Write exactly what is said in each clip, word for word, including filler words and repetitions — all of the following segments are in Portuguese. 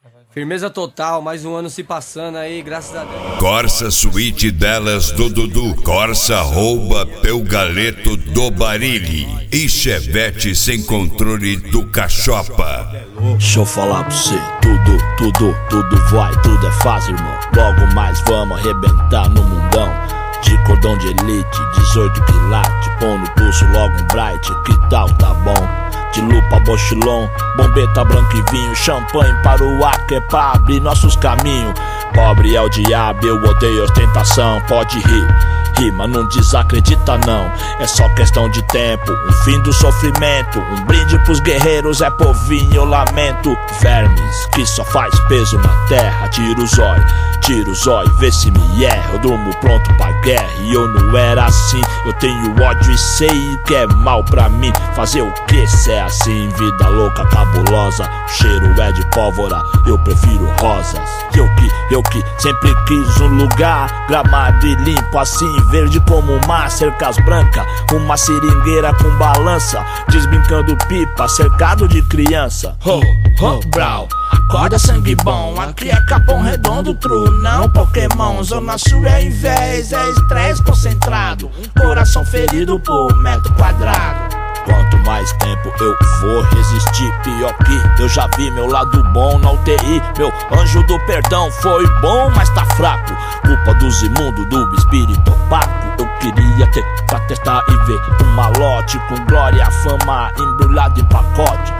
Firmeza total, mais um ano se passando aí, graças a Deus. Corsa Suíte delas do Dudu, Corsa rouba Peu Galeto do Barilli e Chevette sem controle do Cachopa. Deixa eu falar pra você, tudo, tudo, tudo vai, tudo é fácil, irmão. Logo mais vamos arrebentar no mundão. De cordão de elite, dezoito quilates, põe no pulso logo um bright, que tal, tá bom? De lupa, bochilon, bombeta, branco e vinho, champanhe para o ar que é pra abrir nossos caminhos. Pobre é o diabo, eu odeio ostentação, pode rir, rir, mas não desacredita não. É só questão de tempo, um fim do sofrimento, um brinde pros guerreiros, é povinho, eu lamento. Vermes, que só faz peso na terra, tira o zóio, tira o zóio, vê se me erra. Eu durmo pronto pra guerra e eu não era assim. Eu tenho ódio e sei que é mal pra mim. Fazer o que se é assim, vida louca, cabulosa. O cheiro é de pólvora, eu prefiro rosas. Eu que, eu que sempre quis um lugar gramado e limpo assim, verde como o mar, cercas brancas, uma seringueira com balança, desbrincando pipa, cercado de criança. Ho, ho, brau, acorda sangue bom, aqui é Capão Redondo, true, não Pokémon. Zona Sul é invés, é estresse concentrado, um coração ferido por metro quadrado. Quanto mais tempo eu vou resistir, pior que eu já vi meu lado bom na U T I. Meu anjo do perdão foi bom, mas tá fraco. Culpa dos imundos, do espírito opaco. Eu queria ter pra testar e ver um malote com glória, fama embrulhado em pacote.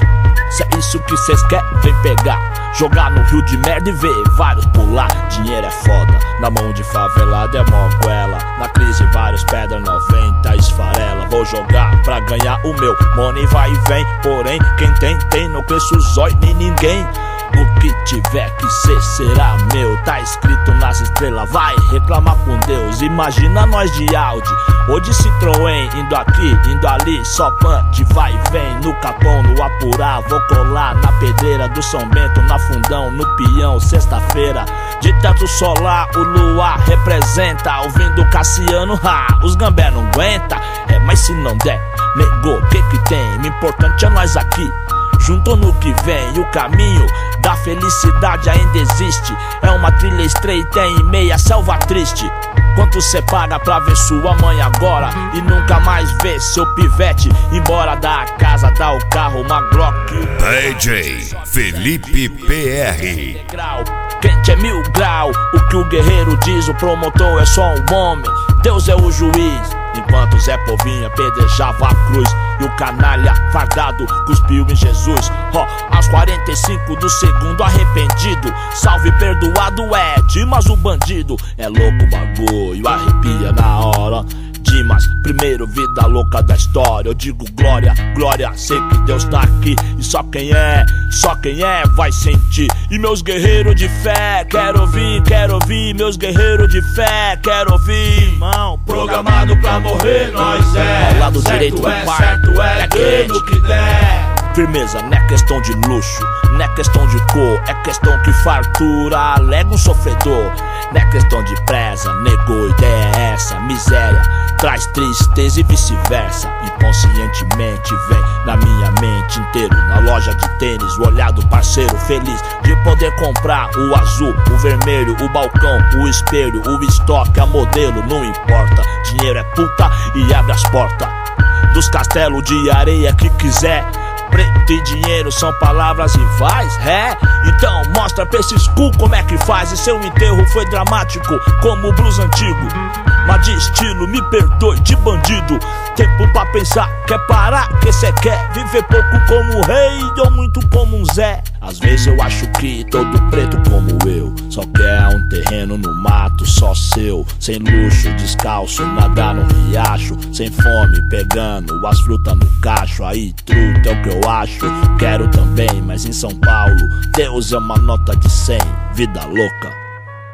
Se é isso que cês querem, vem pegar, jogar no rio de merda e ver vários pular. Dinheiro é foda, na mão de favelada é moguela. Na crise vários pedra noventa esfarela. Vou jogar pra ganhar o meu, money vai e vem. Porém, quem tem, tem, não cresce o zóio nem ninguém. O que tiver que ser será meu, tá escrito nas estrelas, vai reclamar com Deus. Imagina nós de Audi ou de Citroën, indo aqui, indo ali, só punch, vai e vem. No Capão, no Apurá, vou colar na pedreira do São Bento, na Fundão, no Pião, sexta-feira. De teto solar, o luar representa, ouvindo Cassiano, ha, os gambé não aguenta. É, mas se não der, negou, o que que tem? O importante é nós aqui, junto no que vem. O caminho da felicidade ainda existe, é uma trilha estreita em meia selva triste. Quanto cê paga pra ver sua mãe agora e nunca mais ver seu pivete embora da casa, dá o carro, uma Glock. D J Felipe P R. Quente é mil grau, o que o guerreiro diz, o promotor é só um homem, Deus é o juiz. Enquanto Zé Povinho apedrejava a cruz e o canalha fardado cuspiu em Jesus. Ó, oh, aos quarenta e cinco do segundo arrependido, salve perdoado é Dimas o bandido. É louco o bagulho, arrepia na hora. Dimas, primeiro vida louca da história. Eu digo glória, glória, sei que Deus tá aqui. E só quem é, só quem é vai sentir. E meus guerreiros de fé, quero ouvir, quero ouvir. Meus guerreiros de fé, quero ouvir. Irmão, programado pra morrer nós é. Ao lado direito do é, pai, certo é, é quente que der. Firmeza, não é questão de luxo, não é questão de cor, é questão que fartura alega um sofredor. Não é questão de presa, negou, ideia é essa. Miséria traz tristeza e vice-versa. Inconscientemente vem na minha mente inteiro. Na loja de tênis, o olhar do parceiro feliz de poder comprar o azul, o vermelho, o balcão, o espelho, o estoque, a modelo, não importa. Dinheiro é puta e abre as portas dos castelos de areia que quiser. Preto e dinheiro são palavras rivais, é? Então mostra pra esses cu como é que faz. E seu enterro foi dramático como o blues antigo, mas de estilo, me perdoe, de bandido. Tempo pra pensar, quer parar, que cê quer viver pouco como um rei ou muito como um Zé. Às vezes eu acho que todo preto como eu só quer um terreno no mato só seu, sem luxo, descalço, nadar no riacho, sem fome, pegando as frutas no cacho. Aí truta é o que eu acho, quero também, mas em São Paulo Deus é uma nota de cem, vida louca.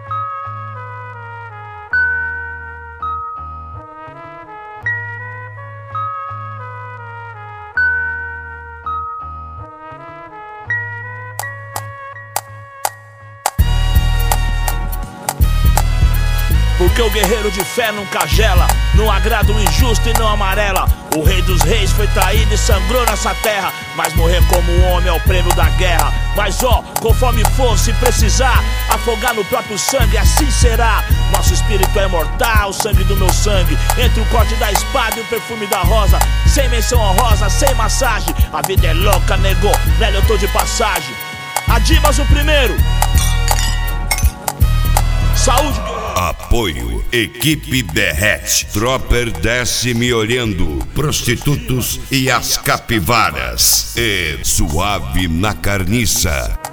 Porque o guerreiro de fé nunca gela, não agrada o injusto e não amarela. O rei dos reis foi traído e sangrou nessa terra, mas morrer como um homem é o prêmio da guerra. Mas ó, conforme for, se precisar afogar no próprio sangue, assim será. Nosso espírito é mortal, o sangue do meu sangue. Entre o corte da espada e o perfume da rosa, sem menção honrosa, sem massagem. A vida é louca, negou, velho, eu tô de passagem. Adimas o primeiro. Saúde. Apoio, equipe Derrete, Dropper desce me olhando, Prostitutos e as Capivaras e Suave na Carniça.